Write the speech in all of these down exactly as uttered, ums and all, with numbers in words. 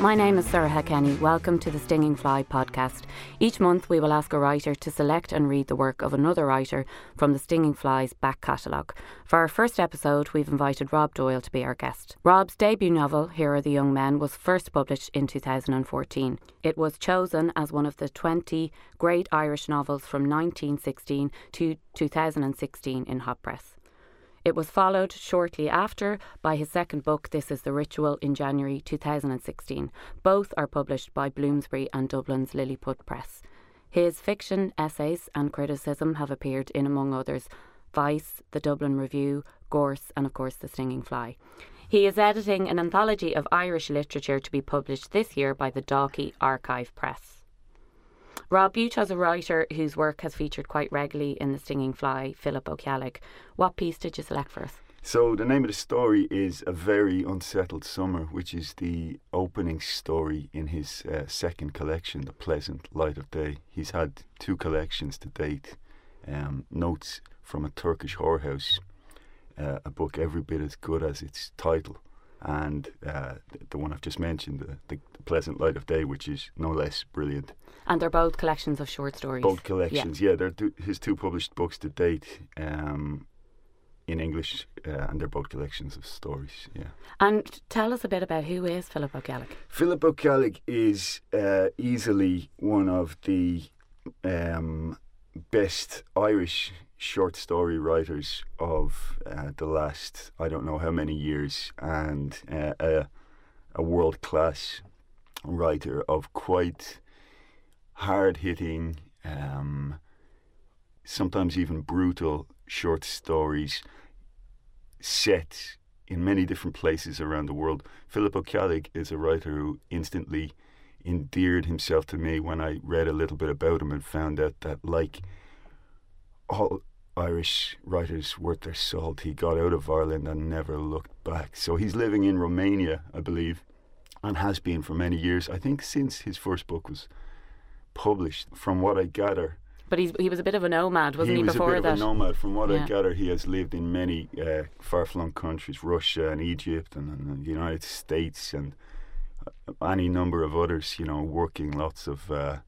My name is Sarah Kenny. Welcome to the Stinging Fly podcast. Each month we will ask a writer to select and read the work of another writer from the Stinging Fly's back catalogue. For our first episode, we've invited Rob Doyle to be our guest. Rob's debut novel, Here Are the Young Men, was first published in two thousand fourteen. It was chosen as one of the twenty great Irish novels from nineteen sixteen to two thousand sixteen in Hot Press. It was followed shortly after by his second book, This Is the Ritual, in January two thousand sixteen. Both are published by Bloomsbury and Dublin's Lilliput Press. His fiction, essays and criticism have appeared in, among others, Vice, The Dublin Review, Gorse and, of course, The Stinging Fly. He is editing an anthology of Irish literature to be published this year by the Dalkey Archive Press. Rob, you chose a writer whose work has featured quite regularly in The Stinging Fly, Philip O'Kellig. What piece did you select for us? So the name of the story is A Very Unsettled Summer, which is the opening story in his uh, second collection, The Pleasant Light of Day. He's had two collections to date, um, Notes from a Turkish Whorehouse, uh, a book every bit as good as its title, and uh, the, the one I've just mentioned, the, the, the Pleasant Light of Day, which is no less brilliant. And they're both collections of short stories. Both collections, yeah. yeah they're two, his two published books to date um, in English, uh, and they're both collections of stories, yeah. And tell us a bit about who is Philip O'Kellig. Philip O'Kellig is uh, easily one of the um, best Irish short story writers of uh, the last, I don't know how many years, and uh, a, a world-class writer of quite hard-hitting, um, sometimes even brutal short stories set in many different places around the world. Philip O'Kellig is a writer who instantly endeared himself to me when I read a little bit about him and found out that, like all Irish writers worth their salt, he got out of Ireland and never looked back. So he's living in Romania, I believe, and has been for many years, I think since his first book was published, from what I gather. But he's, he was a bit of a nomad, wasn't he, he before that? He was a bit that? of a nomad. From what yeah. I gather, he has lived in many uh, far-flung countries, Russia and Egypt and, and the United States and any number of others, you know, working lots of uh,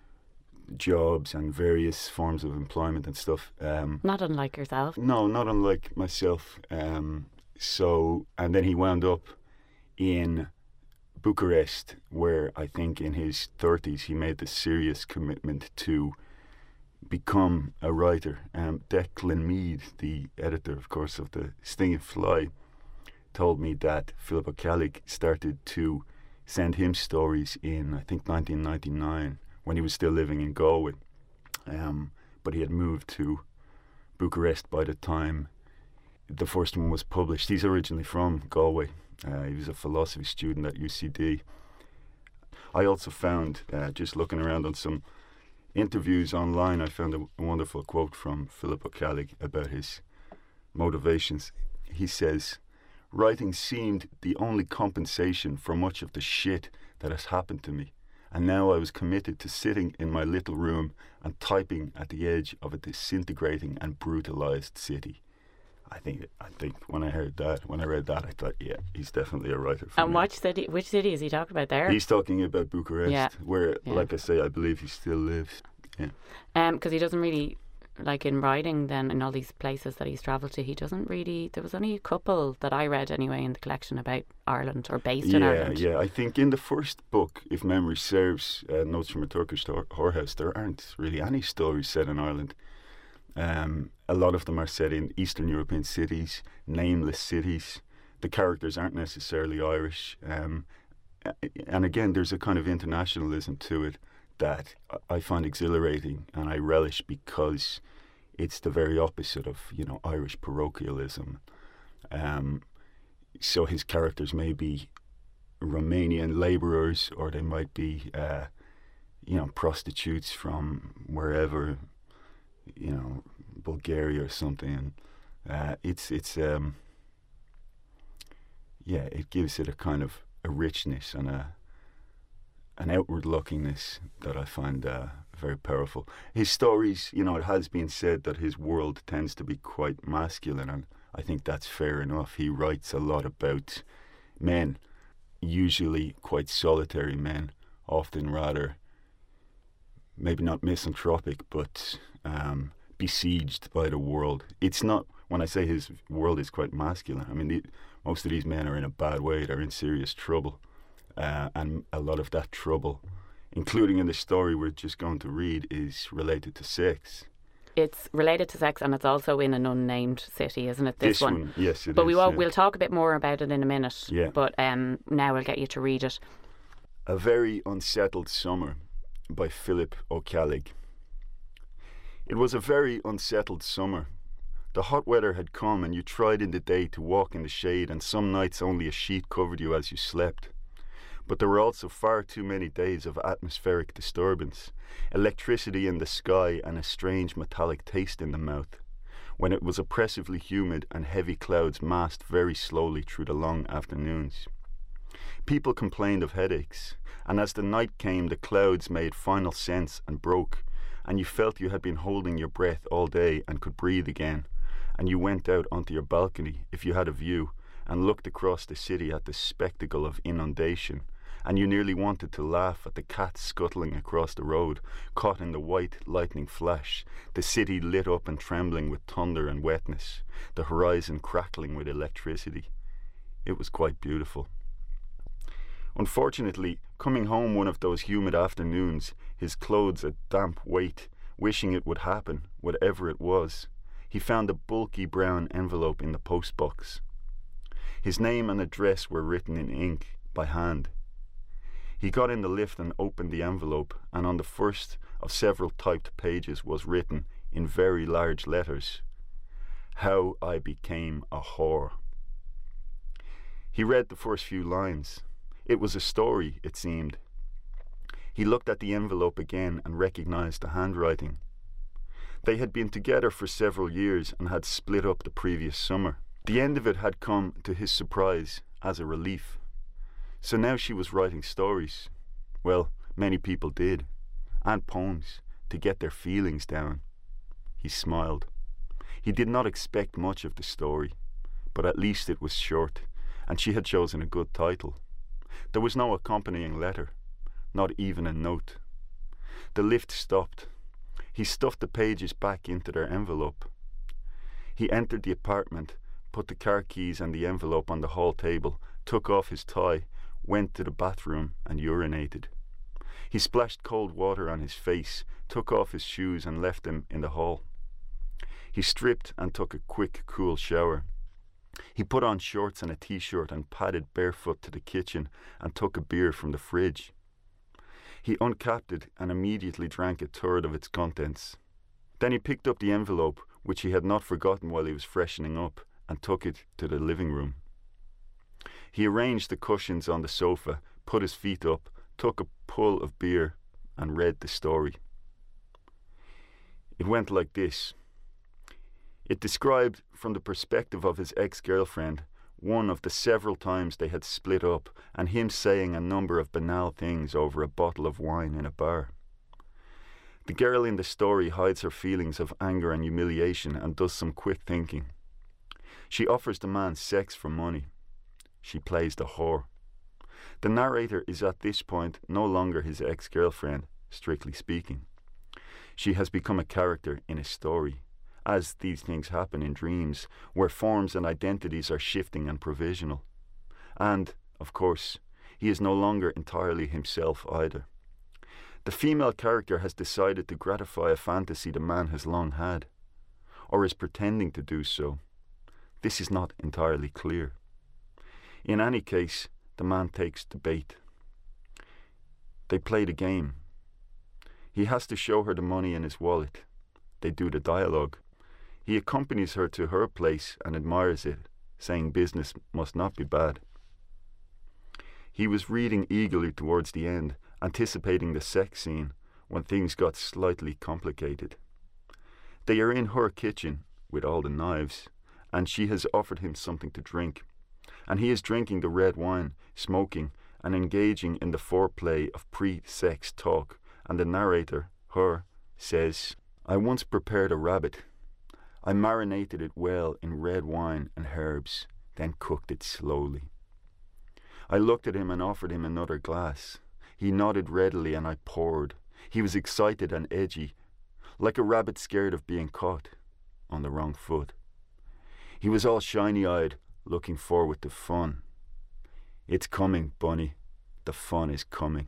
jobs and various forms of employment and stuff. Um, not unlike yourself. No, not unlike myself. Um, so, and then he wound up in Bucharest, where I think in his thirties he made the serious commitment to become a writer. Um, Declan Mead, the editor, of course, of the Stinging Fly, told me that Philip O'Kellig started to send him stories in, I think, nineteen ninety-nine, when he was still living in Galway. Um, but he had moved to Bucharest by the time the first one was published. He's originally from Galway. Uh, he was a philosophy student at U C D. I also found, uh, just looking around on some interviews online, I found a, a wonderful quote from Philip O'Kellig about his motivations. He says, "Writing seemed the only compensation for much of the shit that has happened to me, and now I was committed to sitting in my little room and typing at the edge of a disintegrating and brutalized city." I think I think when I heard that, when I read that, I thought, yeah, he's definitely a writer for and me. which city, which city is he talking about there? He's talking about Bucharest, yeah. where, yeah. like I say, I believe he still lives. Yeah. Um, because he doesn't really, like in writing then, in all these places that he's travelled to, he doesn't really, there was only a couple that I read anyway in the collection about Ireland, or based yeah, in Ireland. Yeah, I think in the first book, if memory serves, uh, Notes from a Turkish Whorehouse, there aren't really any stories set in Ireland. Um, a lot of them are set in Eastern European cities, nameless cities. The characters aren't necessarily Irish. Um, and again, there's a kind of internationalism to it that I find exhilarating and I relish, because it's the very opposite of, you know, Irish parochialism. Um, so his characters may be Romanian labourers, or they might be, uh, you know, prostitutes from wherever, you know, Bulgaria or something. And uh, it's it's um, yeah, it gives it a kind of a richness and a an outward lookingness that I find uh, very powerful. His stories, you know, it has been said that his world tends to be quite masculine, and I think that's fair enough. He writes a lot about men, usually quite solitary men, often rather, maybe not misanthropic, but um, besieged by the world. It's not, when I say his world is quite masculine, I mean, the, most of these men are in a bad way, they're in serious trouble. Uh, and a lot of that trouble, including in the story we're just going to read, is related to sex. It's related to sex, and it's also in an unnamed city, isn't it? This, this one? one, yes, it but is. But we will, yeah. we'll talk a bit more about it in a minute. Yeah. But um, now I'll get you to read it. A Very Unsettled Summer by Philip O'Callig. It was a very unsettled summer. The hot weather had come, and you tried in the day to walk in the shade, and some nights only a sheet covered you as you slept. But there were also far too many days of atmospheric disturbance, electricity in the sky and a strange metallic taste in the mouth, when it was oppressively humid and heavy clouds massed very slowly through the long afternoons. People complained of headaches, and as the night came the clouds made final sense and broke, and you felt you had been holding your breath all day and could breathe again, and you went out onto your balcony, if you had a view, and looked across the city at the spectacle of inundation, and you nearly wanted to laugh at the cats scuttling across the road, caught in the white lightning flash, the city lit up and trembling with thunder and wetness, the horizon crackling with electricity. It was quite beautiful. Unfortunately, coming home one of those humid afternoons, his clothes a damp weight, wishing it would happen, whatever it was, he found a bulky brown envelope in the postbox. His name and address were written in ink, by hand. He got in the lift and opened the envelope, and on the first of several typed pages was written, in very large letters, "How I Became a Whore." He read the first few lines. It was a story, it seemed. He looked at the envelope again and recognized the handwriting. They had been together for several years and had split up the previous summer. The end of it had come, to his surprise, as a relief. So now she was writing stories. Well, many people did. And poems, to get their feelings down. He smiled. He did not expect much of the story, but at least it was short, and she had chosen a good title. There was no accompanying letter, not even a note. The lift stopped. He stuffed the pages back into their envelope. He entered the apartment, put the car keys and the envelope on the hall table, took off his tie, went to the bathroom and urinated. He splashed cold water on his face, took off his shoes and left them in the hall. He stripped and took a quick, cool shower. He put on shorts and a t-shirt and padded barefoot to the kitchen and took a beer from the fridge. He uncapped it and immediately drank a third of its contents. Then he picked up the envelope, which he had not forgotten while he was freshening up, and took it to the living room. He arranged the cushions on the sofa, put his feet up, took a pull of beer, and read the story. It went like this. It described, from the perspective of his ex-girlfriend, one of the several times they had split up, and him saying a number of banal things over a bottle of wine in a bar. The girl in the story hides her feelings of anger and humiliation and does some quick thinking. She offers the man sex for money. She plays the whore. The narrator is at this point no longer his ex-girlfriend, strictly speaking. She has become a character in a story, as these things happen in dreams, where forms and identities are shifting and provisional. And, of course, he is no longer entirely himself either. The female character has decided to gratify a fantasy the man has long had, or is pretending to do so. This is not entirely clear. In any case, the man takes the bait. They play the game. He has to show her the money in his wallet. They do the dialogue. He accompanies her to her place and admires it, saying business must not be bad. He was reading eagerly towards the end, anticipating the sex scene, when things got slightly complicated. They are in her kitchen, with all the knives, and she has offered him something to drink, and he is drinking the red wine, smoking, and engaging in the foreplay of pre-sex talk, and the narrator, her, says, "I once prepared a rabbit. I marinated it well in red wine and herbs, then cooked it slowly. I looked at him and offered him another glass. He nodded readily and I poured. He was excited and edgy, like a rabbit scared of being caught on the wrong foot. He was all shiny-eyed, looking forward to fun. It's coming, Bunny. The fun is coming.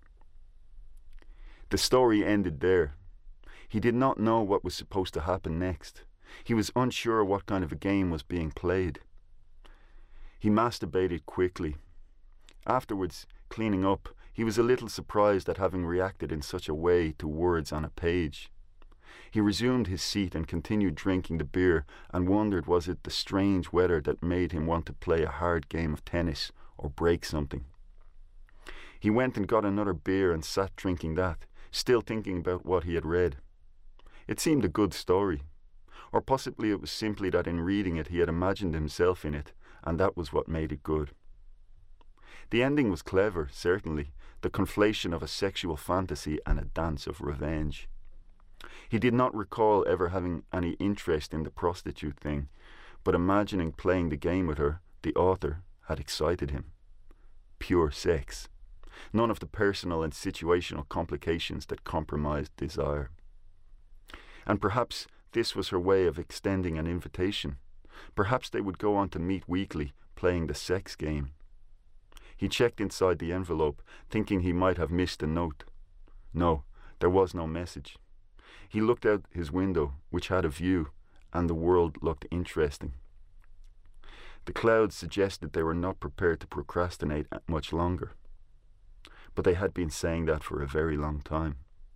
The story ended there. He did not know what was supposed to happen next. He was unsure what kind of a game was being played. He masturbated quickly. Afterwards, cleaning up, he was a little surprised at having reacted in such a way to words on a page. He resumed his seat and continued drinking the beer and wondered was it the strange weather that made him want to play a hard game of tennis or break something. He went and got another beer and sat drinking that, still thinking about what he had read. It seemed a good story. Or possibly it was simply that in reading it he had imagined himself in it, and that was what made it good. The ending was clever, certainly, the conflation of a sexual fantasy and a dance of revenge. He did not recall ever having any interest in the prostitute thing, but imagining playing the game with her, the author, had excited him. Pure sex. None of the personal and situational complications that compromised desire. And perhaps this was her way of extending an invitation. Perhaps they would go on to meet weekly, playing the sex game. He checked inside the envelope, thinking he might have missed a note. No, there was no message. He looked out his window, which had a view, and the world looked interesting. The clouds suggested they were not prepared to procrastinate much longer. But they had been saying that for a very long time.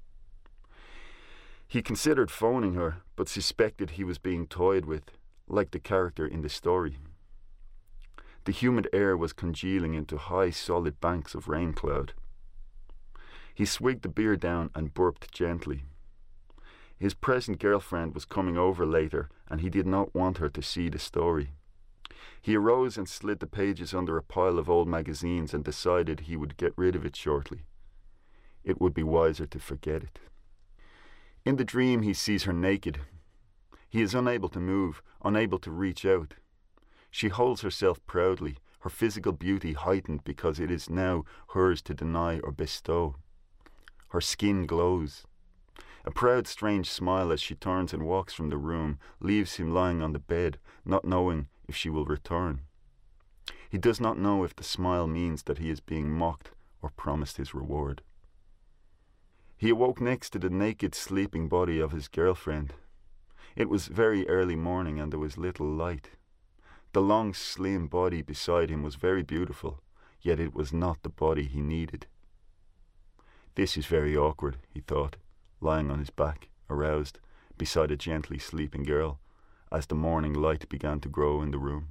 He considered phoning her, but suspected he was being toyed with, like the character in the story. The humid air was congealing into high, solid banks of rain cloud. He swigged the beer down and burped gently. His present girlfriend was coming over later, and he did not want her to see the story. He arose and slid the pages under a pile of old magazines and decided he would get rid of it shortly. It would be wiser to forget it. In the dream he sees her naked. He is unable to move, unable to reach out. She holds herself proudly, her physical beauty heightened because it is now hers to deny or bestow. Her skin glows. A proud, strange smile as she turns and walks from the room leaves him lying on the bed, not knowing if she will return. He does not know if the smile means that he is being mocked or promised his reward. He awoke next to the naked, sleeping body of his girlfriend. It was very early morning and there was little light. The long, slim body beside him was very beautiful, yet it was not the body he needed. This is very awkward, he thought, lying on his back, aroused, beside a gently sleeping girl, as the morning light began to grow in the room.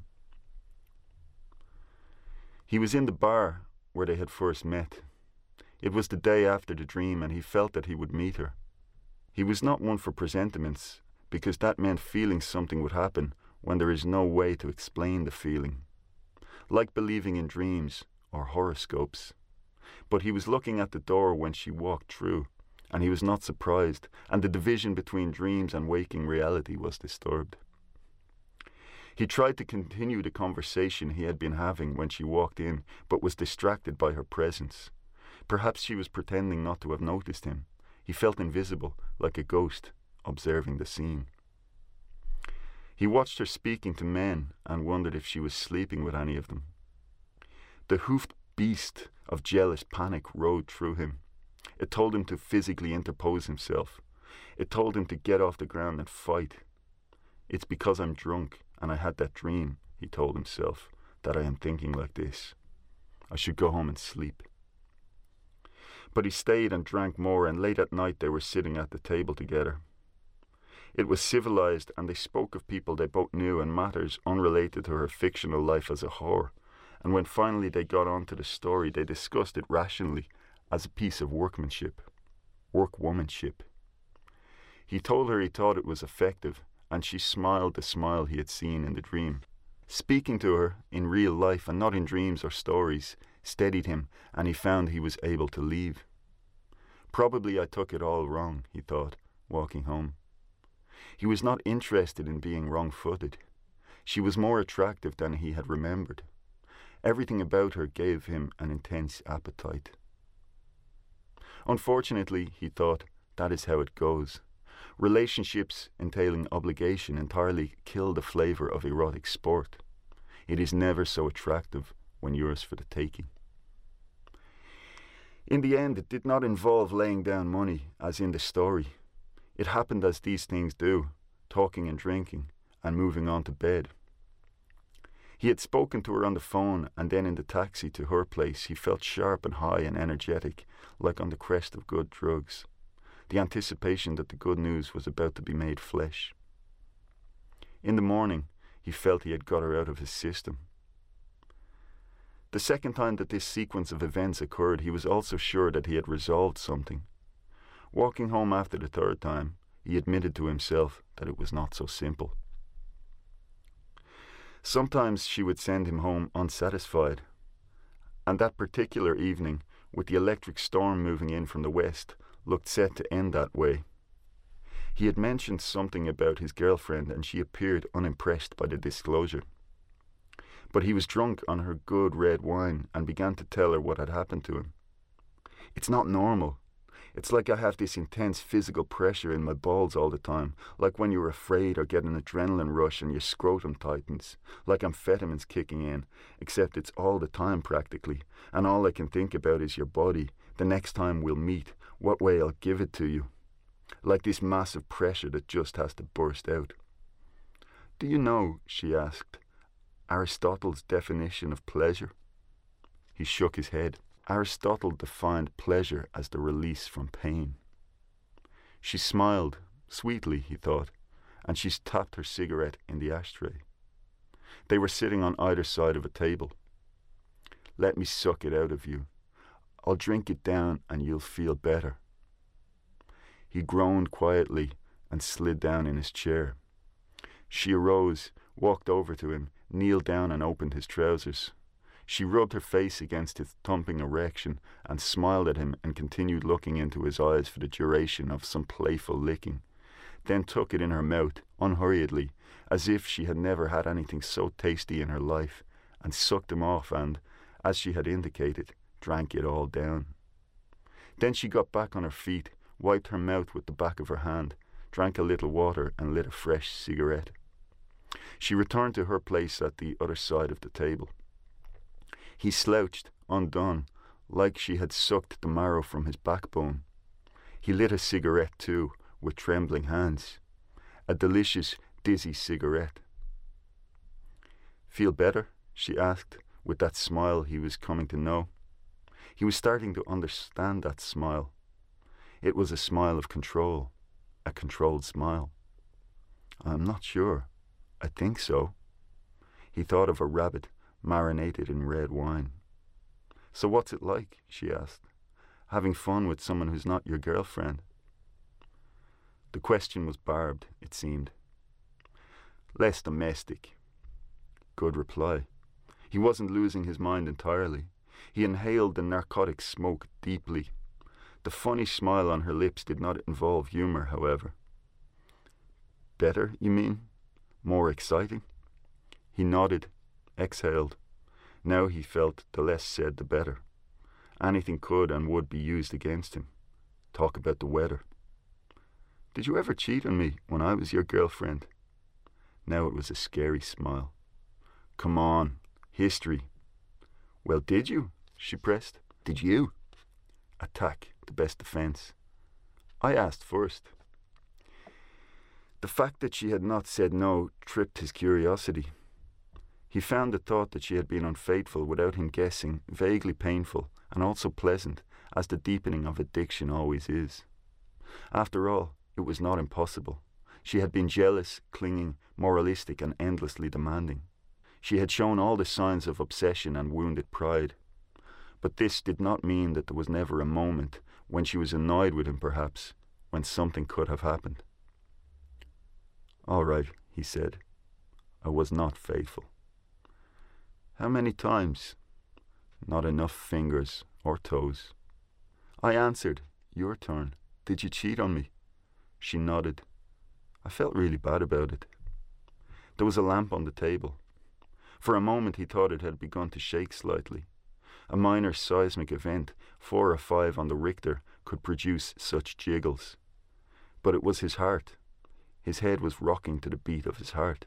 He was in the bar where they had first met. It was the day after the dream, and he felt that he would meet her. He was not one for presentiments, because that meant feeling something would happen when there is no way to explain the feeling, like believing in dreams or horoscopes. But he was looking at the door when she walked through, and he was not surprised, and the division between dreams and waking reality was disturbed. He tried to continue the conversation he had been having when she walked in, but was distracted by her presence. Perhaps she was pretending not to have noticed him. He felt invisible, like a ghost, observing the scene. He watched her speaking to men and wondered if she was sleeping with any of them. The hoofed beast of jealous panic rode through him. It told him to physically interpose himself. It told him to get off the ground and fight. It's because I'm drunk and I had that dream, he told himself, that I am thinking like this. I should go home and sleep. But he stayed and drank more, and late at night they were sitting at the table together. It was civilized, and they spoke of people they both knew and matters unrelated to her fictional life as a whore. And when finally they got on to the story, they discussed it rationally as a piece of workmanship, workwomanship. He told her he thought it was effective, and she smiled the smile he had seen in the dream. Speaking to her in real life and not in dreams or stories steadied him, and he found he was able to leave. Probably I took it all wrong, he thought, walking home. He was not interested in being wrong-footed. She was more attractive than he had remembered. Everything about her gave him an intense appetite. Unfortunately, he thought, that is how it goes. Relationships entailing obligation entirely kill the flavour of erotic sport. It is never so attractive when yours for the taking. In the end, it did not involve laying down money, as in the story. It happened as these things do, talking and drinking, and moving on to bed. He had spoken to her on the phone, and then in the taxi to her place he felt sharp and high and energetic, like on the crest of good drugs. The anticipation that the good news was about to be made flesh. In the morning, he felt he had got her out of his system. The second time that this sequence of events occurred, he was also sure that he had resolved something. Walking home after the third time, he admitted to himself that it was not so simple. Sometimes she would send him home unsatisfied, and that particular evening, with the electric storm moving in from the west, looked set to end that way. He had mentioned something about his girlfriend, and she appeared unimpressed by the disclosure. But he was drunk on her good red wine and began to tell her what had happened to him. It's not normal. It's like I have this intense physical pressure in my balls all the time, like when you're afraid or get an adrenaline rush and your scrotum tightens, like amphetamines kicking in, except it's all the time practically, and all I can think about is your body, the next time we'll meet, what way I'll give it to you. Like this massive pressure that just has to burst out. Do you know, she asked, Aristotle's definition of pleasure? He shook his head. Aristotle defined pleasure as the release from pain. She smiled, sweetly, he thought, and she tapped her cigarette in the ashtray. They were sitting on either side of a table. Let me suck it out of you. I'll drink it down and you'll feel better. He groaned quietly and slid down in his chair. She arose, walked over to him, kneeled down and opened his trousers. She rubbed her face against his thumping erection and smiled at him and continued looking into his eyes for the duration of some playful licking, then took it in her mouth, unhurriedly, as if she had never had anything so tasty in her life, and sucked him off and, as she had indicated, drank it all down. Then she got back on her feet, wiped her mouth with the back of her hand, drank a little water and lit a fresh cigarette. She returned to her place at the other side of the table. He slouched, undone, like she had sucked the marrow from his backbone. He lit a cigarette too, with trembling hands. A delicious, dizzy cigarette. Feel better? She asked, with that smile he was coming to know. He was starting to understand that smile. It was a smile of control, a controlled smile. I'm not sure. I think so. He thought of a rabbit marinated in red wine. So what's it like, she asked, having fun with someone who's not your girlfriend? The question was barbed, it seemed. Less domestic. Good reply. He wasn't losing his mind entirely. He inhaled the narcotic smoke deeply. The funny smile on her lips did not involve humour, however. Better, you mean? More exciting? He nodded, exhaled. Now he felt the less said the better. Anything could and would be used against him. Talk about the weather. Did you ever cheat on me when I was your girlfriend? Now it was a scary smile. Come on, history. Well, did you? She pressed. Did you? Attack, the best defence. I asked first. The fact that she had not said no tripped his curiosity. He found the thought that she had been unfaithful without him guessing vaguely painful and also pleasant, as the deepening of addiction always is. After all, it was not impossible. She had been jealous, clinging, moralistic and endlessly demanding. She had shown all the signs of obsession and wounded pride. But this did not mean that there was never a moment, when she was annoyed with him perhaps, when something could have happened. All right, he said. I was not faithful. How many times? Not enough fingers or toes. I answered, your turn. Did you cheat on me? She nodded. I felt really bad about it. There was a lamp on the table. For a moment he thought it had begun to shake slightly. A minor seismic event, four or five on the Richter, could produce such jiggles. But it was his heart. His head was rocking to the beat of his heart.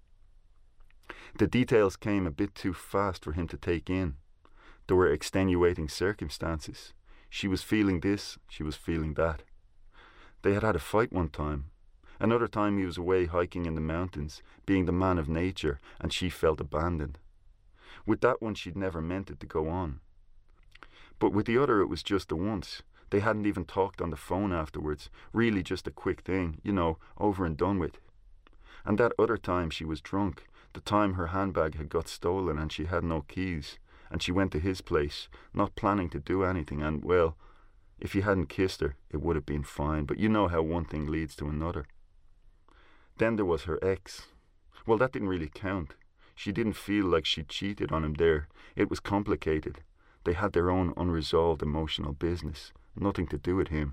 The details came a bit too fast for him to take in. There were extenuating circumstances. She was feeling this, she was feeling that. They had had a fight one time. Another time he was away hiking in the mountains, being the man of nature, and she felt abandoned. With that one she'd never meant it to go on. But with the other it was just the once. They hadn't even talked on the phone afterwards, really just a quick thing, you know, over and done with. And that other time she was drunk, the time her handbag had got stolen and she had no keys, and she went to his place, not planning to do anything, and, well, if he hadn't kissed her, it would have been fine, but you know how one thing leads to another. Then there was her ex. Well, that didn't really count. She didn't feel like she'd cheated on him there. It was complicated. They had their own unresolved emotional business, nothing to do with him.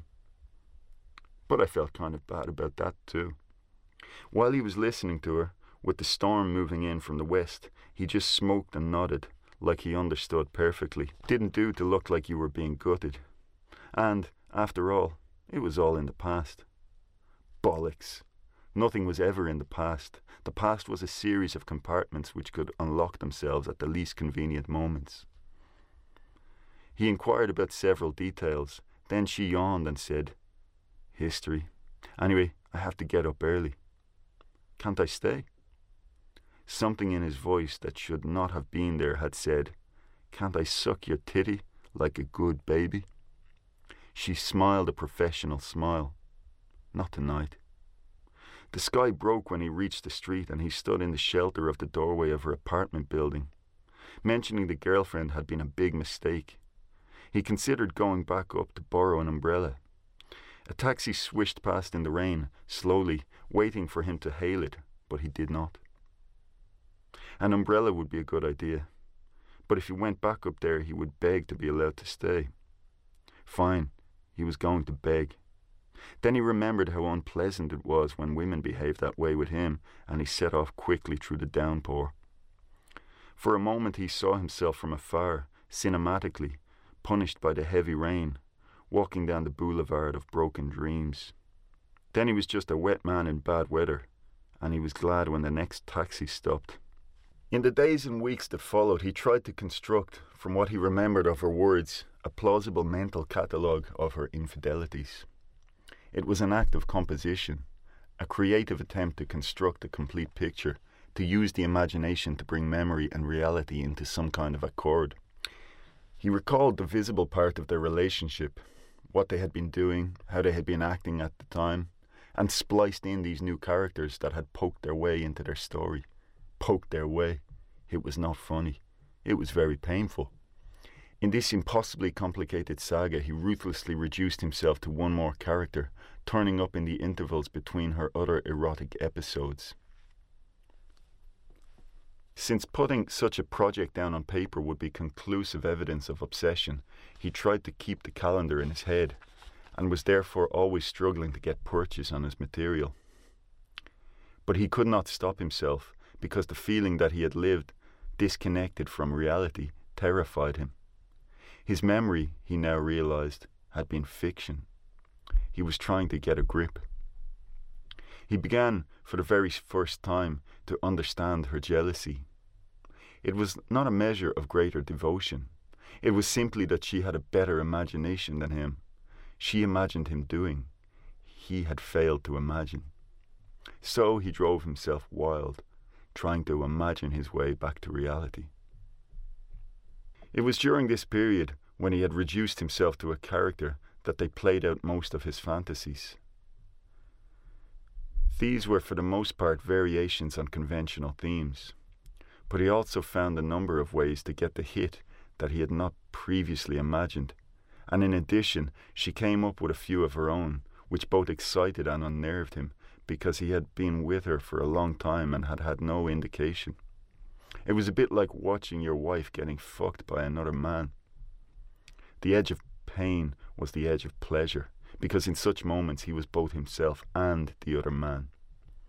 But I felt kind of bad about that too. While he was listening to her, with the storm moving in from the west, he just smoked and nodded, like he understood perfectly. Didn't do to look like you were being gutted. And, after all, it was all in the past. Bollocks. Nothing was ever in the past. The past was a series of compartments which could unlock themselves at the least convenient moments. He inquired about several details. Then she yawned and said, "History. Anyway, I have to get up early." "Can't I stay?" Something in his voice that should not have been there had said, "Can't I suck your titty like a good baby?" She smiled a professional smile. "Not tonight." The sky broke when he reached the street and he stood in the shelter of the doorway of her apartment building. Mentioning the girlfriend had been a big mistake. He considered going back up to borrow an umbrella. A taxi swished past in the rain, slowly, waiting for him to hail it, but he did not. An umbrella would be a good idea, but if he went back up there he would beg to be allowed to stay. Fine, he was going to beg. Then he remembered how unpleasant it was when women behaved that way with him, and he set off quickly through the downpour. For a moment he saw himself from afar, cinematically, punished by the heavy rain, walking down the boulevard of broken dreams. Then he was just a wet man in bad weather, and he was glad when the next taxi stopped. In the days and weeks that followed, he tried to construct, from what he remembered of her words, a plausible mental catalogue of her infidelities. It was an act of composition, a creative attempt to construct a complete picture, to use the imagination to bring memory and reality into some kind of accord. He recalled the visible part of their relationship, what they had been doing, how they had been acting at the time, and spliced in these new characters that had poked their way into their story. Poked their way. It was not funny. It was very painful. In this impossibly complicated saga, he ruthlessly reduced himself to one more character, turning up in the intervals between her other erotic episodes. Since putting such a project down on paper would be conclusive evidence of obsession, he tried to keep the calendar in his head, and was therefore always struggling to get purchase on his material. But he could not stop himself, because the feeling that he had lived, disconnected from reality, terrified him. His memory, he now realized, had been fiction. He was trying to get a grip. He began, for the very first time, to understand her jealousy. It was not a measure of greater devotion. It was simply that she had a better imagination than him. She imagined him doing. He had failed to imagine. So he drove himself wild, trying to imagine his way back to reality. It was during this period, when he had reduced himself to a character, that they played out most of his fantasies. These were for the most part variations on conventional themes, but he also found a number of ways to get the hit that he had not previously imagined, and in addition she came up with a few of her own, which both excited and unnerved him, because he had been with her for a long time and had had no indication. It was a bit like watching your wife getting fucked by another man. The edge of pain was the edge of pleasure, because in such moments he was both himself and the other man.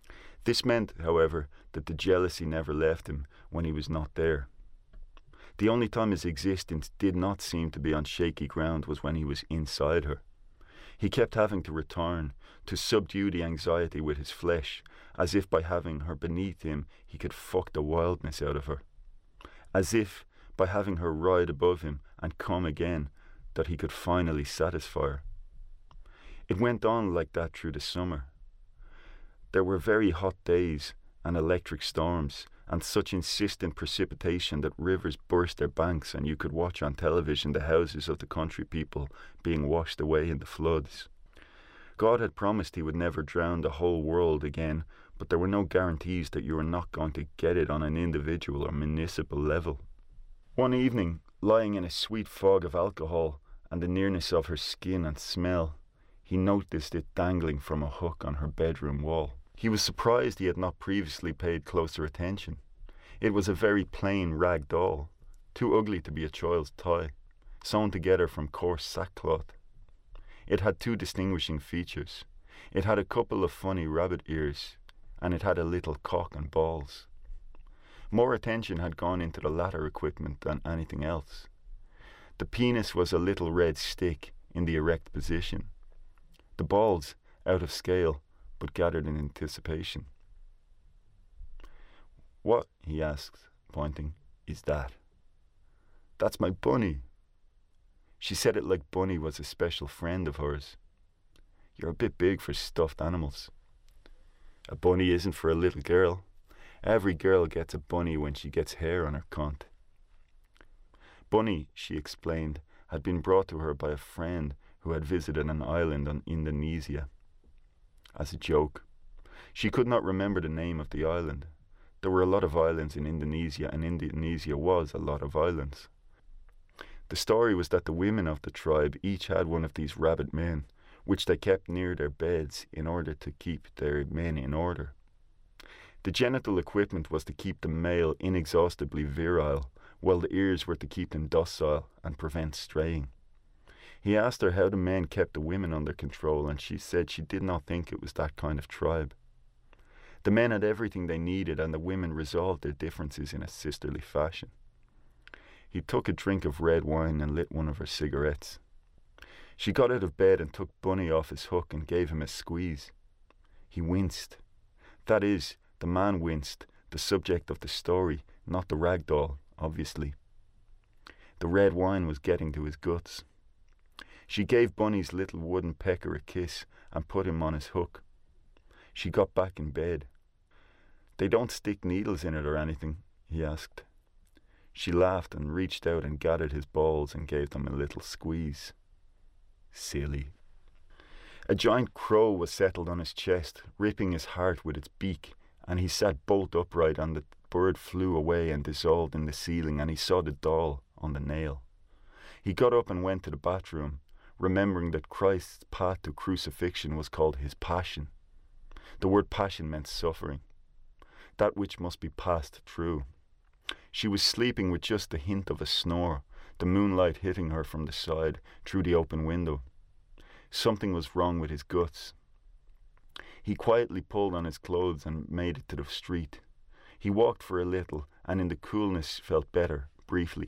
This meant, however, that the jealousy never left him when he was not there. The only time his existence did not seem to be on shaky ground was when he was inside her. He kept having to return, to subdue the anxiety with his flesh, as if by having her beneath him he could fuck the wildness out of her. As if, by having her ride above him and come again, that he could finally satisfy her. It went on like that through the summer. There were very hot days and electric storms and such insistent precipitation that rivers burst their banks and you could watch on television the houses of the country people being washed away in the floods. God had promised he would never drown the whole world again, but there were no guarantees that you were not going to get it on an individual or municipal level. One evening, lying in a sweet fog of alcohol and the nearness of her skin and smell, he noticed it dangling from a hook on her bedroom wall. He was surprised he had not previously paid closer attention. It was a very plain rag doll, too ugly to be a child's toy, sewn together from coarse sackcloth. It had two distinguishing features. It had a couple of funny rabbit ears, and it had a little cock and balls. More attention had gone into the latter equipment than anything else. The penis was a little red stick in the erect position. The balls, out of scale, but gathered in anticipation. "What," he asked, pointing, "is that?" "That's my bunny." She said it like Bunny was a special friend of hers. "You're a bit big for stuffed animals." "A bunny isn't for a little girl. Every girl gets a bunny when she gets hair on her cunt." Bunny, she explained, had been brought to her by a friend who had visited an island on Indonesia. As a joke. She could not remember the name of the island. There were a lot of islands in Indonesia, and Indonesia was a lot of islands. The story was that the women of the tribe each had one of these rabbit men, which they kept near their beds in order to keep their men in order. The genital equipment was to keep the male inexhaustibly virile, while the ears were to keep them docile and prevent straying. He asked her how the men kept the women under control, and she said she did not think it was that kind of tribe. The men had everything they needed, and the women resolved their differences in a sisterly fashion. He took a drink of red wine and lit one of her cigarettes. She got out of bed and took Bunny off his hook and gave him a squeeze. He winced. That is, the man winced, the subject of the story, not the rag doll, obviously. The red wine was getting to his guts. She gave Bunny's little wooden pecker a kiss and put him on his hook. She got back in bed. "They don't stick needles in it or anything?" he asked. She laughed and reached out and gathered his balls and gave them a little squeeze. Silly. A giant crow was settled on his chest, ripping his heart with its beak, and he sat bolt upright, and the bird flew away and dissolved in the ceiling, and he saw the doll on the nail. He got up and went to the bathroom, remembering that Christ's path to crucifixion was called his passion. The word passion meant suffering, that which must be passed through. She was sleeping with just the hint of a snore, the moonlight hitting her from the side through the open window. Something was wrong with his guts. He quietly pulled on his clothes and made it to the street. He walked for a little, and in the coolness felt better, briefly.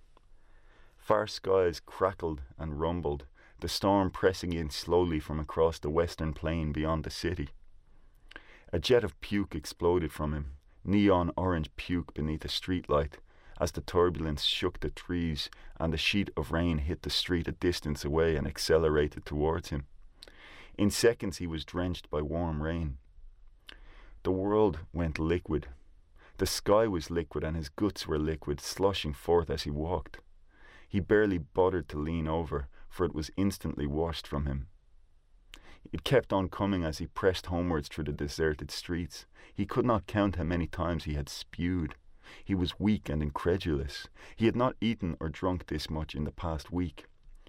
Far skies crackled and rumbled, the storm pressing in slowly from across the western plain beyond the city. A jet of puke exploded from him, neon orange puke beneath a streetlight, as the turbulence shook the trees and the sheet of rain hit the street a distance away and accelerated towards him. In seconds he was drenched by warm rain. The world went liquid. The sky was liquid and his guts were liquid, sloshing forth as he walked. He barely bothered to lean over, for it was instantly washed from him. It kept on coming as he pressed homewards through the deserted streets. He could not count how many times he had spewed. He was weak and incredulous. He had not eaten or drunk this much in the past week.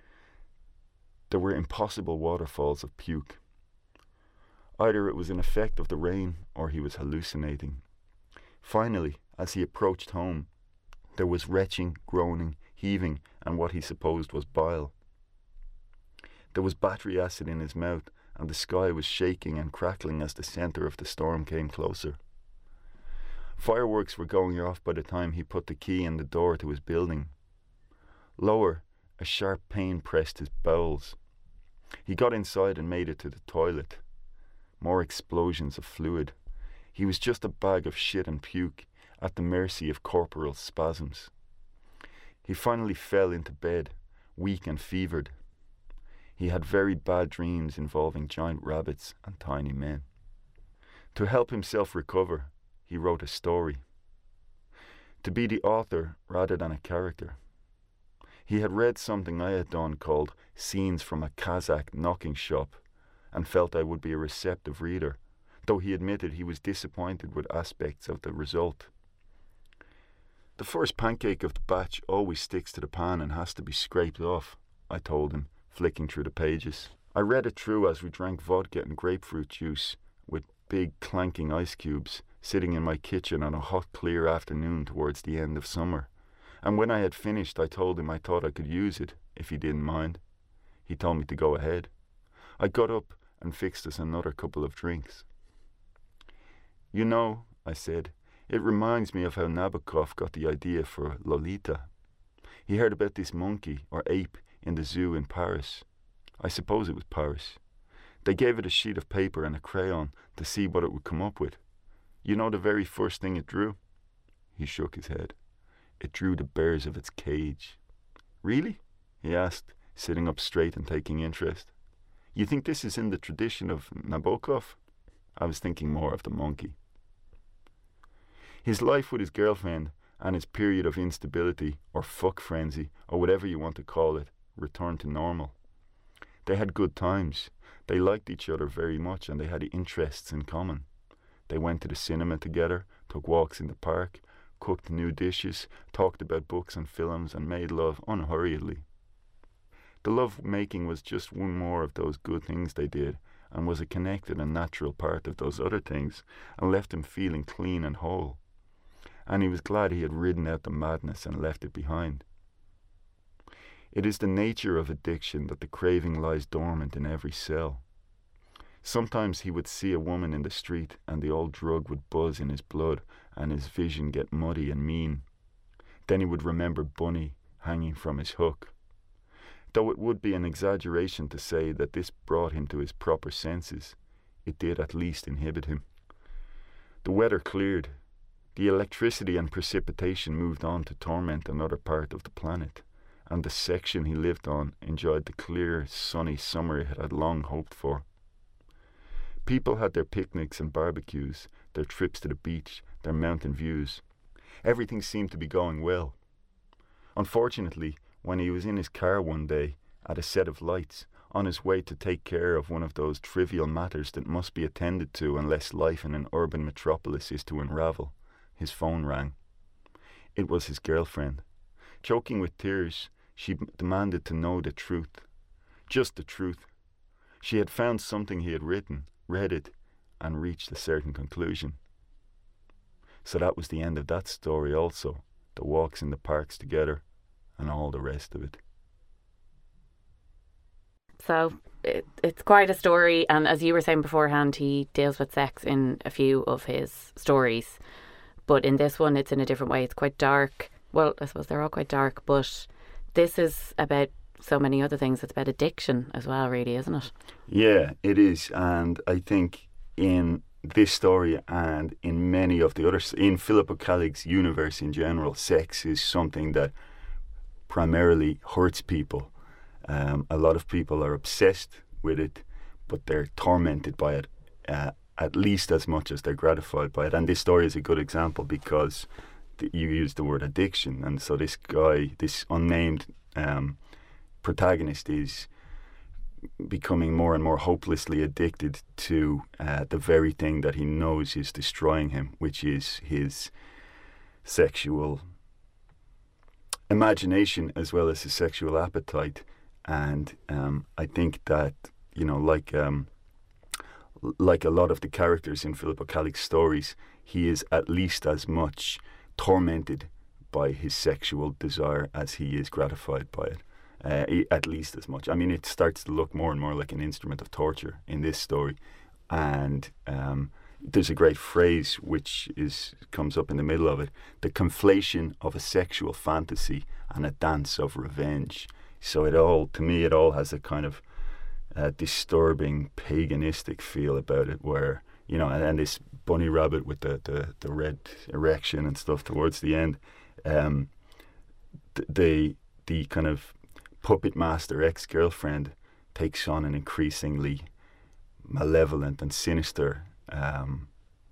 There were impossible waterfalls of puke. Either it was an effect of the rain, or he was hallucinating. Finally, as he approached home, there was retching, groaning, heaving, and what he supposed was bile. There was battery acid in his mouth, and the sky was shaking and crackling as the centre of the storm came closer. Fireworks were going off by the time he put the key in the door to his building. Lower, a sharp pain pressed his bowels. He got inside and made it to the toilet. More explosions of fluid. He was just a bag of shit and puke, at the mercy of corporal spasms. He finally fell into bed, weak and fevered. He had very bad dreams involving giant rabbits and tiny men. To help himself recover, he wrote a story. To be the author rather than a character. He had read something I had done called Scenes from a Kazakh Knocking Shop and felt I would be a receptive reader, though he admitted he was disappointed with aspects of the result. The first pancake of the batch always sticks to the pan and has to be scraped off, I told him, flicking through the pages. I read it through as we drank vodka and grapefruit juice with big clanking ice cubes, sitting in my kitchen on a hot, clear afternoon towards the end of summer. And when I had finished, I told him I thought I could use it, if he didn't mind. He told me to go ahead. I got up and fixed us another couple of drinks. You know, I said, it reminds me of how Nabokov got the idea for Lolita. He heard about this monkey, or ape, in the zoo in Paris. I suppose it was Paris. They gave it a sheet of paper and a crayon to see what it would come up with. You know the very first thing it drew? He shook his head. It drew the bears of its cage. Really? He asked, sitting up straight and taking interest. You think this is in the tradition of Nabokov? I was thinking more of the monkey. His life with his girlfriend and his period of instability, or fuck frenzy, or whatever you want to call it, returned to normal. They had good times. They liked each other very much and they had interests in common. They went to the cinema together, took walks in the park, cooked new dishes, talked about books and films, and made love unhurriedly. The love-making was just one more of those good things they did, and was a connected and natural part of those other things, and left him feeling clean and whole. And he was glad he had ridden out the madness and left it behind. It is the nature of addiction that the craving lies dormant in every cell. Sometimes he would see a woman in the street and the old drug would buzz in his blood and his vision get muddy and mean. Then he would remember Bunny hanging from his hook. Though it would be an exaggeration to say that this brought him to his proper senses, it did at least inhibit him. The weather cleared. The electricity and precipitation moved on to torment another part of the planet, and the section he lived on enjoyed the clear, sunny summer it had long hoped for. People had their picnics and barbecues, their trips to the beach, their mountain views. Everything seemed to be going well. Unfortunately, when he was in his car one day, at a set of lights, on his way to take care of one of those trivial matters that must be attended to unless life in an urban metropolis is to unravel, his phone rang. It was his girlfriend. Choking with tears, she demanded to know the truth. Just the truth. She had found something he had written, read it, and reached a certain conclusion. So that was the end of that story also, the walks in the parks together, and all the rest of it. So it, it's quite a story, and as you were saying beforehand, he deals with sex in a few of his stories. But in this one, it's in a different way. It's quite dark. Well, I suppose they're all quite dark, but this is about so many other things. It's about addiction as well, really, isn't it? Yeah, it is. And I think in this story and in many of the others, in Philippa Kalig's universe in general, sex is something that primarily hurts people. Um, a lot of people are obsessed with it, but they're tormented by it uh, at least as much as they're gratified by it. And this story is a good example because th- you use the word addiction. And so this guy, this unnamed um, protagonist is becoming more and more hopelessly addicted to uh, the very thing that he knows is destroying him, which is his sexual imagination as well as his sexual appetite. And um, I think that, you know, like um, like a lot of the characters in Philippa Kalig's stories, he is at least as much tormented by his sexual desire as he is gratified by it. uh, e- at least as much. I mean, it starts to look more and more like an instrument of torture in this story. And um, there's a great phrase which is comes up in the middle of it: the conflation of a sexual fantasy and a dance of revenge. So it all, to me, it all has a kind of uh, disturbing paganistic feel about it, where, you know, and, and this bunny rabbit with the, the, the red erection and stuff towards the end, um, th- the the kind of puppet master ex-girlfriend takes on an increasingly malevolent and sinister um,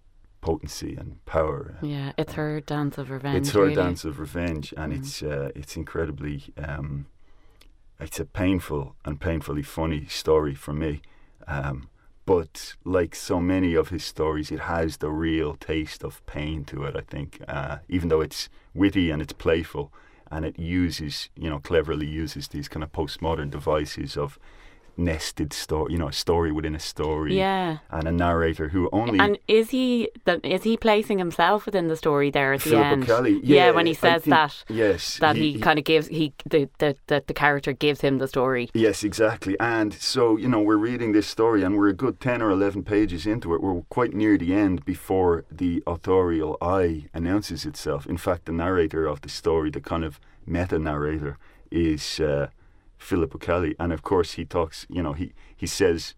potency and power. Yeah, it's her dance of revenge. It's her really. dance of revenge, and Mm. it's uh, it's incredibly. Um, it's a painful and painfully funny story for me, um, but like so many of his stories, it has the real taste of pain to it. I think, uh, even though it's witty and it's playful, and it uses, you know, cleverly uses these kind of postmodern devices of nested story, you know, a story within a story, Yeah. and a narrator who only. And is he the, is he placing himself within the story there at the Philip end? O'Kelly, yeah, yeah, when he I says think- that, yes, that he- he, he- kind of gives he the, the the the character gives him the story. Yes, exactly. And so, you know, we're reading this story and we're a good ten or eleven pages into it. We're quite near the end before the authorial eye announces itself. In fact, the narrator of the story, the kind of meta-narrator, is uh, Philip O'Kelly. And of course, he talks, you know, he, he says,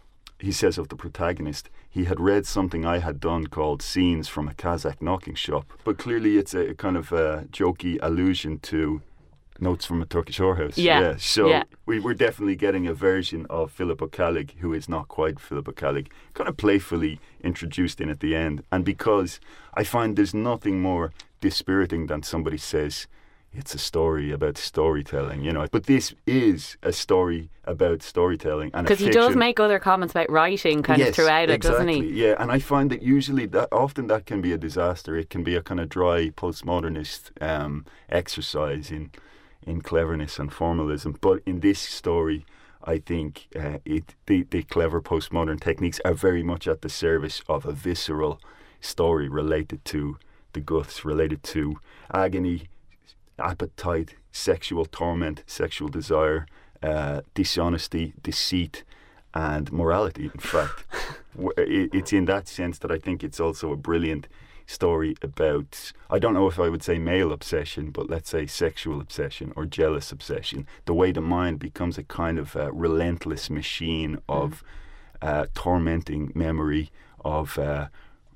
he says of the protagonist, he had read something I had done called Scenes from a Kazakh Knocking Shop. But clearly it's a kind of a jokey allusion to Notes from a Turkish Whorehouse. Yeah. So Yeah. we, we're definitely getting a version of Philip O'Kelly who is not quite Philip O'Kelly, kind of playfully introduced in at the end. And because I find there's nothing more dispiriting than somebody says, it's a story about storytelling, you know. But this is a story about storytelling. and Because he does make other comments about writing kind yes, of throughout it, exactly, doesn't he? Yeah, and I find that usually that often that can be a disaster. It can be a kind of dry postmodernist um, exercise in in cleverness and formalism. But in this story, I think uh, it the, the clever postmodern techniques are very much at the service of a visceral story related to the guts, related to agony, appetite, sexual torment, sexual desire, uh, dishonesty, deceit, and morality. In fact, W- it- it's in that sense that I think it's also a brilliant story about, I don't know if I would say male obsession, but let's say sexual obsession or jealous obsession. The way the mind becomes a kind of uh, relentless machine of uh, tormenting memory, of uh,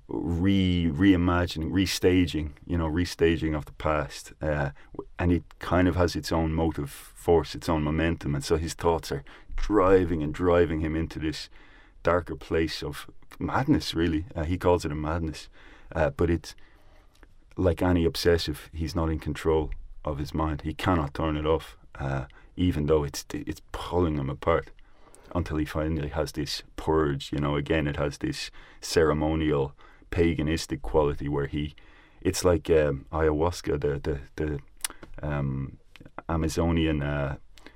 re reimagining, restaging, you know, restaging of the past, uh, and it kind of has its own motive force, its own momentum, and so his thoughts are driving and driving him into this darker place of madness. Really, uh, he calls it a madness, uh, but it's like any obsessive. He's not in control of his mind. He cannot turn it off, uh, even though it's it's pulling him apart, until he finally has this purge. You know, again, it has this ceremonial, paganistic quality where he, it's like um, ayahuasca, the the the um, Amazonian uh,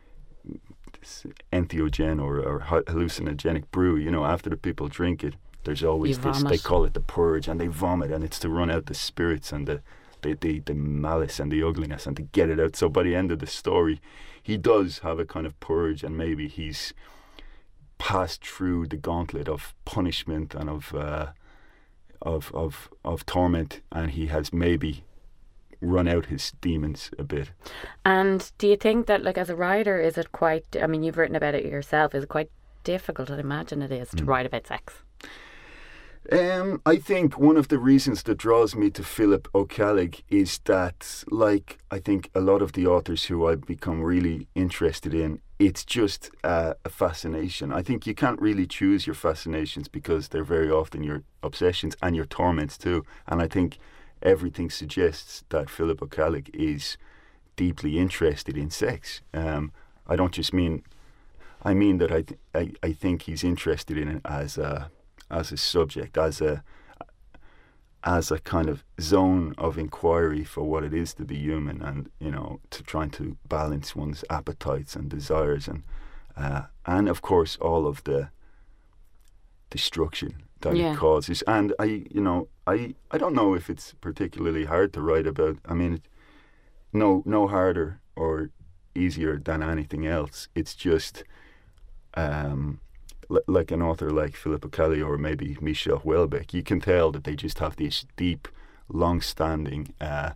entheogen or, or hallucinogenic brew. You know, after the people drink it, there's always You this. vomit. They call it the purge, and they vomit, and it's to run out the spirits and the the, the the malice and the ugliness, and to get it out. So by the end of the story, he does have a kind of purge, and maybe he's passed through the gauntlet of punishment and of uh, of of of torment, and he has maybe run out his demons a bit. And do you think that, like, as a writer, is it quite, I mean, you've written about it yourself, is it quite difficult, I imagine it is, to Mm. write about sex? Um, I think one of the reasons that draws me to Philip O'Kelly is that, like, I think a lot of the authors who I've become really interested in, it's just uh, a fascination. I think you can't really choose your fascinations because they're very often your obsessions and your torments too. And I think everything suggests that Philip O'Kelly is deeply interested in sex. Um, I don't just mean, I mean that I, th- I I think he's interested in it as a as a subject, as a as a kind of zone of inquiry for what it is to be human, and, you know, to trying to balance one's appetites and desires, and uh, and of course all of the destruction that Yeah. it causes. And I, you know, I I don't know if it's particularly hard to write about. I mean, it, no no harder or easier than anything else. It's just um, l- like an author like Philippa Kelly or maybe Michel Houellebecq. You can tell that they just have this deep, long-standing, uh,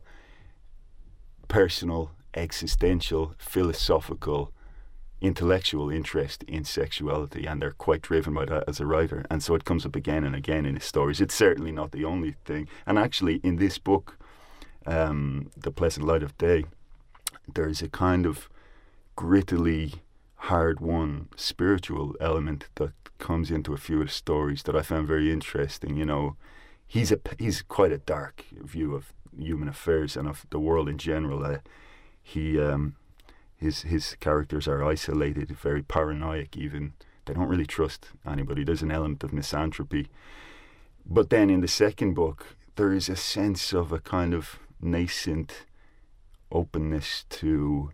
personal, existential, philosophical, intellectual interest in sexuality, and they're quite driven by that as a writer, and so it comes up again and again in his stories. It's certainly not the only thing, and actually in this book, um, The Pleasant Light of Day, there's a kind of grittily hard-won spiritual element that comes into a few of the stories that I found very interesting. You know, he's a he's quite a dark view of human affairs and of the world in general. Uh, he um, His his characters are isolated, very paranoid even. They don't really trust anybody. There's an element of misanthropy. But then in the second book, there is a sense of a kind of nascent openness to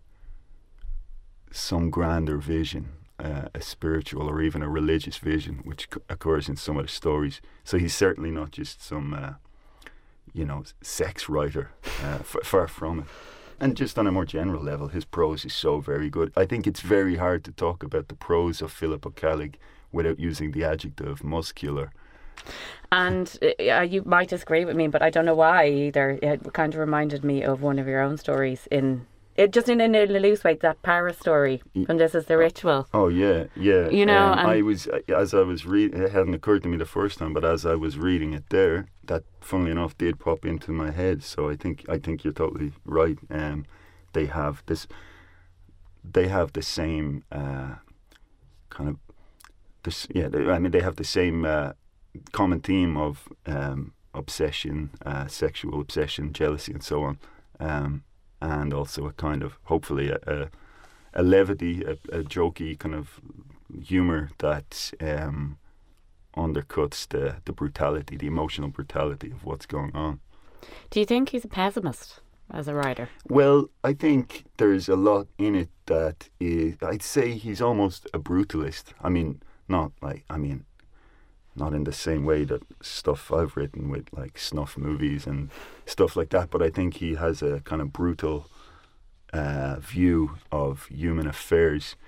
some grander vision, uh, a spiritual or even a religious vision, which c- occurs in some of the stories. So he's certainly not just some, uh, you know, sex writer, uh, f- far from it. And just on a more general level, his prose is so very good. I think it's very hard to talk about the prose of Philippa Kelly without using the adjective muscular. And uh, you might disagree with me, but I don't know why either. It kind of reminded me of one of your own stories in it, just in, in a loose way, that Paris story from This Is the Ritual. Oh yeah, yeah. You know, um, and I was as I was reading. It hadn't occurred to me the first time, but as I was reading it there, that funnily enough did pop into my head. So I think I think you're totally right. Um, they have this. They have the same uh, kind of this. Yeah, they, I mean they have the same uh, common theme of um, obsession, uh, sexual obsession, jealousy, and so on. Um, and also a kind of, hopefully, a, a, a levity, a, a jokey kind of humour that um, undercuts the, the brutality, the emotional brutality of what's going on. Do you think he's a pessimist as a writer? Well, I think there's a lot in it that is, I'd say he's almost a brutalist. I mean, not like, I mean, not in the same way that stuff I've written with like snuff movies and stuff like that, but I think he has a kind of brutal uh, view of human affairs,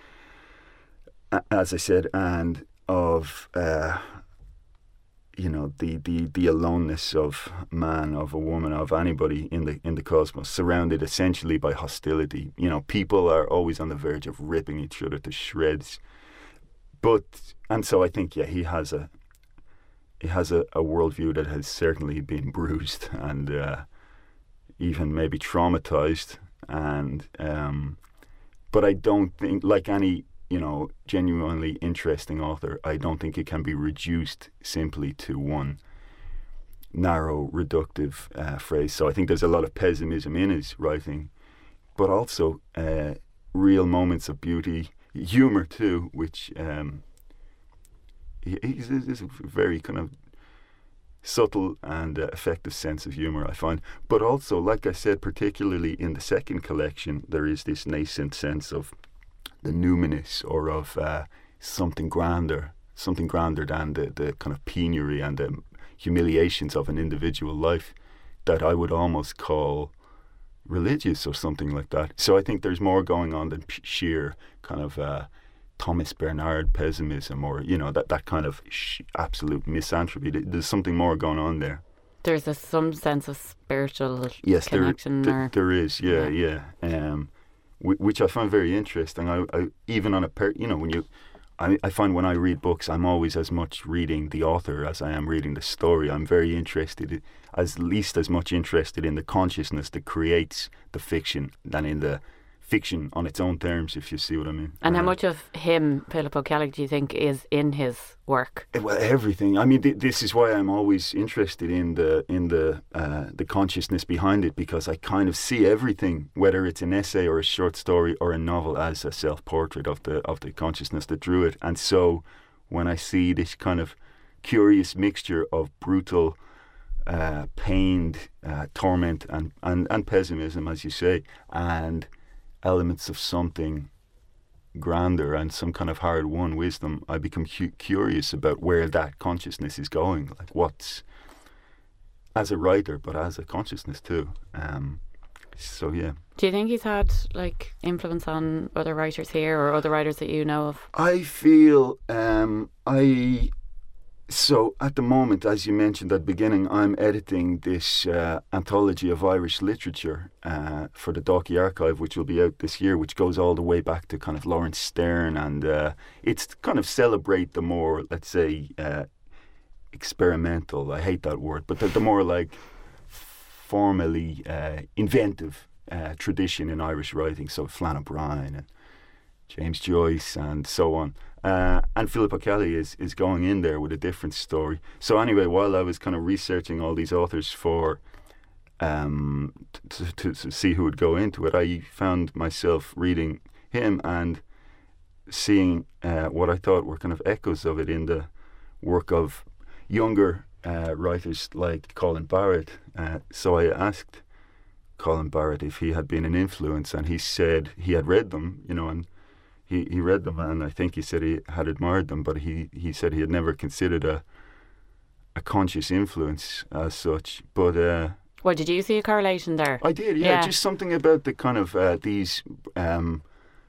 as I said, and of uh, you know the, the, the aloneness of man, of a woman, of anybody in the in the cosmos, surrounded essentially by hostility. You know, people are always on the verge of ripping each other to shreds. But and so I think yeah, he has a He has a, a worldview that has certainly been bruised and uh, even maybe traumatized. And um, but I don't think, like any you know genuinely interesting author, I don't think it can be reduced simply to one narrow, reductive uh, phrase. So I think there's a lot of pessimism in his writing, but also uh, real moments of beauty, humor too, which. Um, He's, he's a very kind of subtle and uh, effective sense of humour, I find. But also, like I said, particularly in the second collection, there is this nascent sense of the numinous or of uh, something grander, something grander than the, the kind of penury and the humiliations of an individual life that I would almost call religious or something like that. So I think there's more going on than p- sheer kind of... Uh, Thomas Bernard pessimism, or you know that, that kind of sh- absolute misanthropy. There's something more going on there. There's a, some sense of spiritual yes, connection. There, or, there is, yeah, yeah. yeah. Um, w- which I find very interesting. I, I even on a per, you know when you, I, I find when I read books, I'm always as much reading the author as I am reading the story. I'm very interested, as least as much interested in the consciousness that creates the fiction than in the fiction on its own terms, if you see what I mean. And uh, how much of him, Philip O'Kelly, do you think is in his work? Well, everything. I mean, th- this is why I'm always interested in the in the uh, the consciousness behind it, because I kind of see everything, whether it's an essay or a short story or a novel, as a self-portrait of the of the consciousness that drew it. And so, when I see this kind of curious mixture of brutal, uh, pained uh, torment and, and and pessimism, as you say, and elements of something grander and some kind of hard-won wisdom, I become cu- curious about where that consciousness is going, like what's, as a writer, but as a consciousness too. Um, So yeah. Do you think he's had like influence on other writers here or other writers that you know of? I feel um, I so at the moment, as you mentioned at the beginning, I'm editing this uh, anthology of Irish literature uh, for the Dalkey Archive, which will be out this year, which goes all the way back to kind of Lawrence Stern, and uh, it's to kind of celebrate the more, let's say, uh, experimental. I hate that word, but the, the more like formally uh, inventive uh, tradition in Irish writing. So Flann O'Brien and James Joyce and so on. Uh, and Philip O'Kelly is, is going in there with a different story. So anyway, while I was kind of researching all these authors for um, to, to, to see who would go into it, I found myself reading him and seeing uh, what I thought were kind of echoes of it in the work of younger uh, writers like Colin Barrett. Uh, so I asked Colin Barrett if he had been an influence, and he said he had read them, you know, and He he read them, and I think he said he had admired them, but he, he said he had never considered a a conscious influence as such. But uh, well, did you see a correlation there? I did, yeah. yeah. Just something about the kind of uh, these um,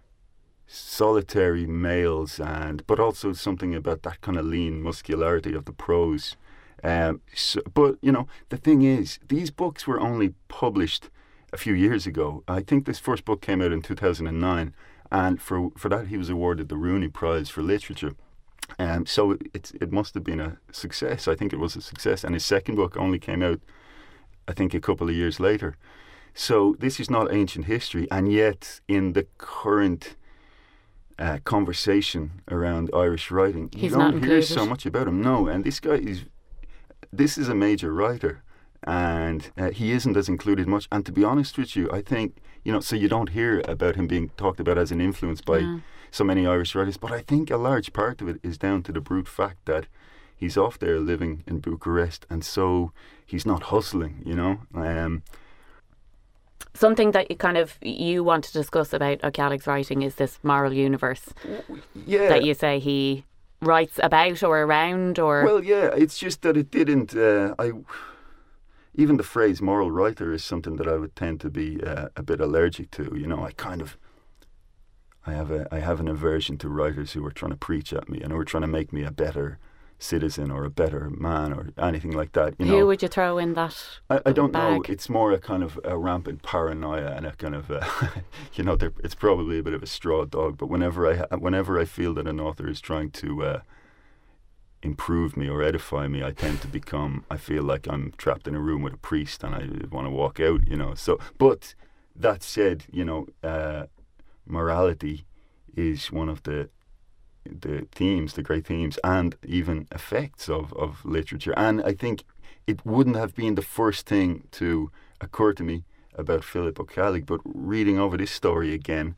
solitary males, and but also something about that kind of lean muscularity of the prose. Um, so, but you know, the thing is, these books were only published a few years ago. I think this first book came out in two thousand nine. And for for that, he was awarded the Rooney Prize for Literature. Um, so it, it, it must have been a success. I think it was a success. And his second book only came out, I think, a couple of years later. So this is not ancient history. And yet, in the current uh, conversation around Irish writing, He's you not don't hear included. so much about him. No, and this guy is, this is a major writer. And uh, he isn't as included much. And to be honest with you, I think, you know, so you don't hear about him being talked about as an influence by Mm. so many Irish writers. But I think a large part of it is down to the brute fact that he's off there living in Bucharest, and so he's not hustling, you know. Um, Something that you kind of you want to discuss about O'Kelly's writing is this moral universe yeah. that you say he writes about or around, or Well, yeah, it's just that it didn't. Uh, I. Even the phrase moral writer is something that I would tend to be uh, a bit allergic to. You know, I kind of, I have a, I have an aversion to writers who are trying to preach at me and who are trying to make me a better citizen or a better man or anything like that. You who know, would you throw in that I, I don't bag? know. It's more a kind of a rampant paranoia and a kind of, a you know, they're- it's probably a bit of a straw dog. But whenever I, ha- whenever I feel that an author is trying to uh, improve me or edify me, I tend to become, I feel like I'm trapped in a room with a priest and I want to walk out, you know. So, but that said, you know, uh, morality is one of the the themes, the great themes and even effects of, of literature. And I think it wouldn't have been the first thing to occur to me about Philip O'Kelly, but reading over this story again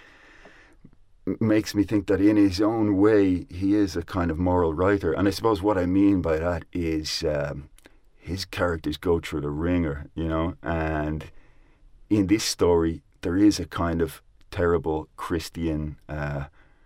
makes me think that in his own way he is a kind of moral writer. And I suppose what I mean by that is um, his characters go through the ringer, you know, and in this story there is a kind of terrible Christian uh,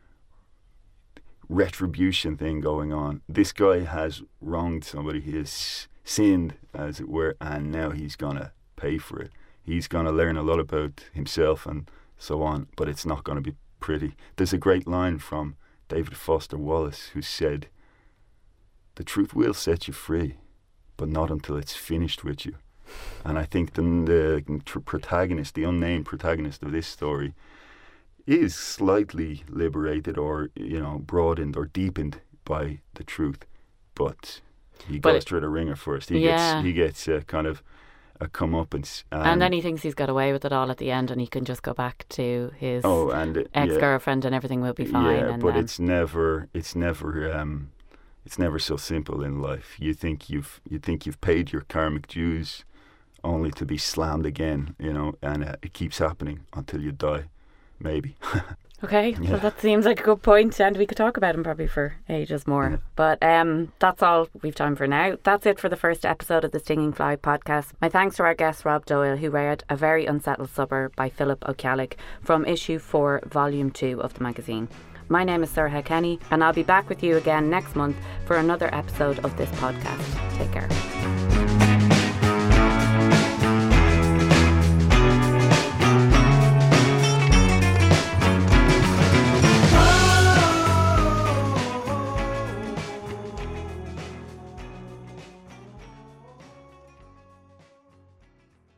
retribution thing going on. This guy has wronged somebody, he has sinned, as it were, and now he's gonna pay for it. He's gonna learn a lot about himself and so on, but it's not gonna be pretty. There's a great line from David Foster Wallace who said, "The truth will set you free, but not until it's finished with you." And I think the, the tr- protagonist, the unnamed protagonist of this story, is slightly liberated or, you know, broadened or deepened by the truth, but he But goes it- through the ringer first. He Yeah. gets he gets uh, kind of a comeuppance. Um, and then he thinks he's got away with it all at the end, and he can just go back to his oh, and uh, yeah. ex-girlfriend, and everything will be fine. Yeah, and but then, it's never, it's never, um, it's never so simple in life. You think you've, you think you've paid your karmic dues, only to be slammed again, you know, and uh, it keeps happening until you die, maybe. Okay, Yeah. well, that seems like a good point, and we could talk about him probably for ages more. Yeah. But um, that's all we've time for now. That's it for the first episode of the Stinging Fly podcast. My thanks to our guest Rob Doyle, who read A Very Unsettled Suburb by Philip O'Kelly from issue four, volume two of the magazine. My name is Sarah Kenny, and I'll be back with you again next month for another episode of this podcast. Take care.